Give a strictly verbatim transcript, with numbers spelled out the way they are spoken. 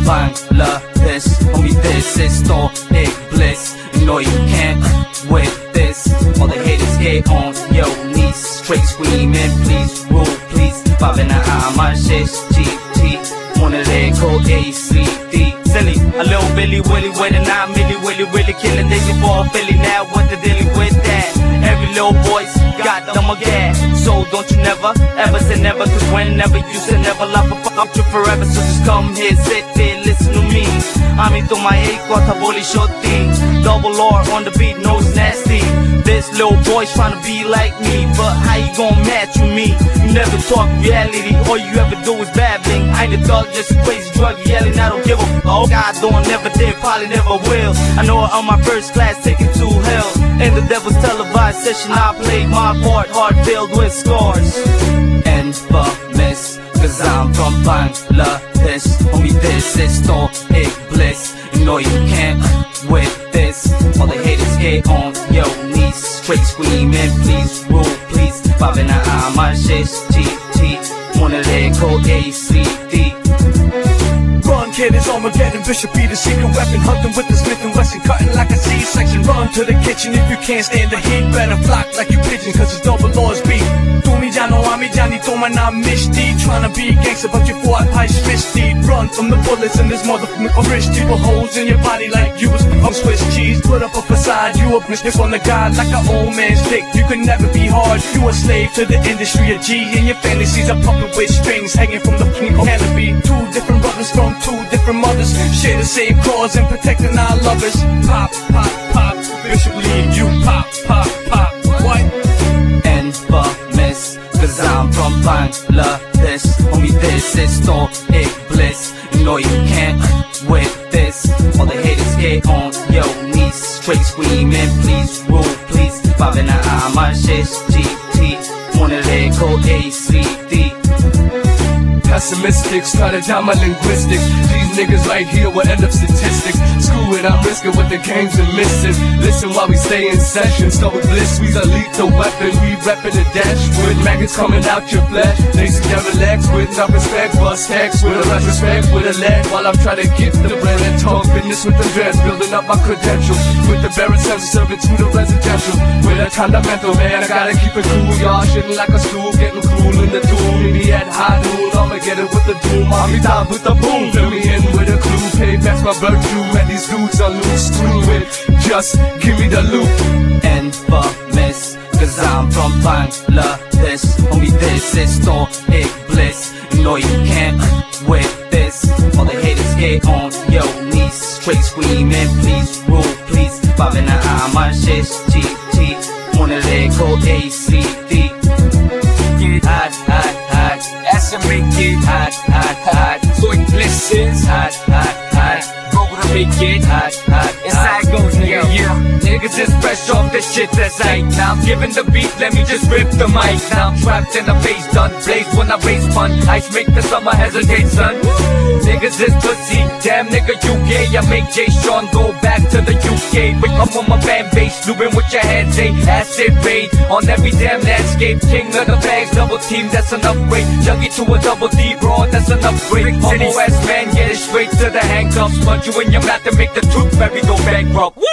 Bangladesh. Homie, this is historic bliss. You know you can't with this. All the haters get on your knees, straight screaming, please rule, please. Five in the eye, my shit's G T. One of their code A C D. Silly, a little Billy Willy with a nine milli, Willy really killing Daisy for Philly. Now what the dealing with that? Every little voice got them a gas. So don't you never, ever say never. Cause whenever you say never, life will fuck up you forever. So just come here, sit there, listen to me. I'm into my eight quarter bully shorty. Double R on the beat, nose nasty. This little boy's trying to be like me, but how you gon' match with me? You never talk reality, all you ever do is babbling. I ain't a thug, just a crazy drug yelling. I don't give a fuck. God don't never did, probably never will. I know I'm my first class ticket to hell. In the devil's televised session, I played my part, heart filled with scars. Infamous, cause I'm from Bangladesh. Homie, this is historic bliss. You know you can't with this. All the haters get on your knees, straight screaming, please rule, please. Five in the eye, my shit's G T. One of their code A C D. Run, kid, it's Armageddon. Bishop be the secret weapon, hunting with the Smith and Wesson, cutting like a C-section. Run to the kitchen if you can't stand the heat. Better flock like you pigeon, cause it's double Lord's beat. Tu mi ya no ami Johnny, toma na mishti. Tryna be a gangster, but you fought high misty. Run from the bullets in this motherfucking wrist. People holes in your body like you was on Swiss cheese. Put up a facade, you a mistress on the god like an old man's dick. You could never be hard, you a slave to the industry. A G in your fantasies, a puppet with strings hanging from the canopy. Two different brothers from two different mothers, share the same cause in protecting our lovers. Pop, pop, pop, Bishop Lee, you pop, pop, pop. What? Infamous, cause I'm from Bangladesh. Homie, this is historic bliss. You know you can't with this. All the haters get on your knees, straight screaming, please rule, please. Five in the eye, my shit's G T. One of their code A C D. Pessimistic, started down my linguistics. These niggas right here will end up statistics. Screw it, I'm risking what the games are missing. Listen while we stay in session. Start with bliss, we's a lethal weapon. We reppin' the dashwood, maggots coming out your flesh. They see that relax with no respect, bust hacks with a respect with a lead. While I'm trying to get the bread and talk business with the dreads, building up my credentials. With the barrel sense serving to the residential. With a fundamental man, I gotta keep it cool. Y'all shitting like a stool, getting cool in the doom. Maybe at high noon, I'ma get it with the doom. I'll be down with the boom. Fill me in with a clue. Payback's my virtue, and these dudes are loose. Screw it, just give me the loop. Infamous, cause I'm from Bangladesh. Homie, this is historic bliss. You know you can't with this. All the haters get on your knees, straight screaming, please rule, please. Five in the eye, my shit's G T. One of their code A C D. Get hot, hot, hot. As I make it hot, hot, hot. So it glistens, hot, hot, hot. Go to make it hot, hot, inside goes nigga, yeah. Niggas is fresh off the shit that's right. Now I'm giving the beat, let me just rip the mic. Now I'm trapped in the face, done blaze when I raise fun. Ice make the summer hesitate, son. Niggas is pussy, damn nigga you gay. I make Jay Sean go back to the U K. Wake up on my fan base, looping with your hands, eh? Acid raid on every damn landscape. King of the bags, double team, that's an upgrade. Junkie to a double D raw, that's an upgrade. Homo ass man, get it straight to the handcuffs. Punch you in your mouth and make the tooth fairy go bankrupt.